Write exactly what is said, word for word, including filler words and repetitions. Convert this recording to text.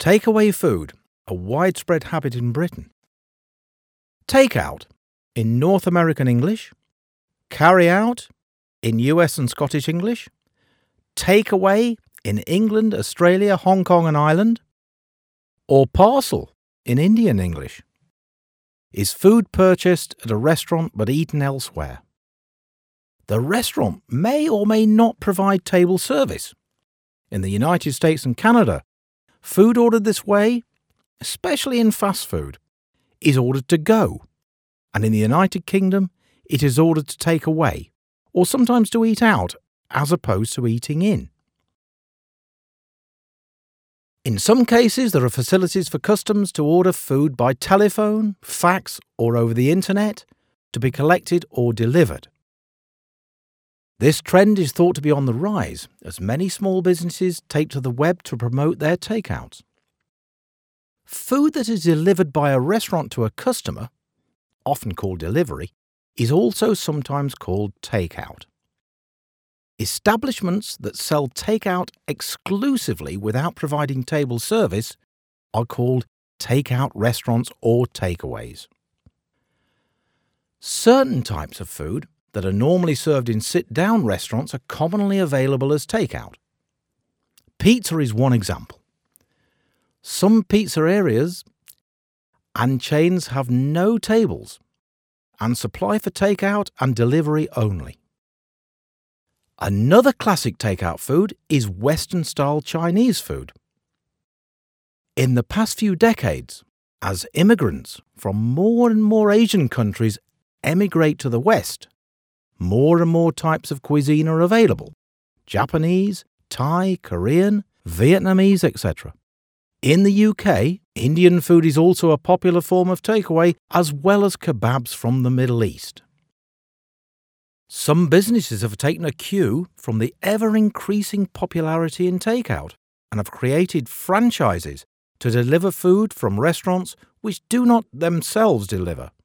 Takeaway food, a widespread habit in Britain. Take-out in North American English. Carry-out in U S and Scottish English. Takeaway in England, Australia, Hong Kong and Ireland. Or parcel in Indian English. Is food purchased at a restaurant but eaten elsewhere? The restaurant may or may not provide table service. In the United States and Canada, food ordered this way, especially in fast food, is ordered to go, and in the United Kingdom, it is ordered to take away, or sometimes to eat out, as opposed to eating in. In some cases, there are facilities for customers to order food by telephone, fax, or over the internet to be collected or delivered. This trend is thought to be on the rise as many small businesses take to the web to promote their takeouts. Food that is delivered by a restaurant to a customer, often called delivery, is also sometimes called takeout. Establishments that sell takeout exclusively without providing table service are called takeout restaurants or takeaways. Certain types of food that are normally served in sit-down restaurants are commonly available as takeout. Pizza is one example. Some pizza areas and chains have no tables and supply for takeout and delivery only. Another classic takeout food is Western-style Chinese food. In the past few decades, as immigrants from more and more Asian countries emigrate to the West, more and more types of cuisine are available: Japanese, Thai, Korean, Vietnamese, et cetera. In the U K, Indian food is also a popular form of takeaway, as well as kebabs from the Middle East. Some businesses have taken a cue from the ever-increasing popularity in takeout and have created franchises to deliver food from restaurants which do not themselves deliver.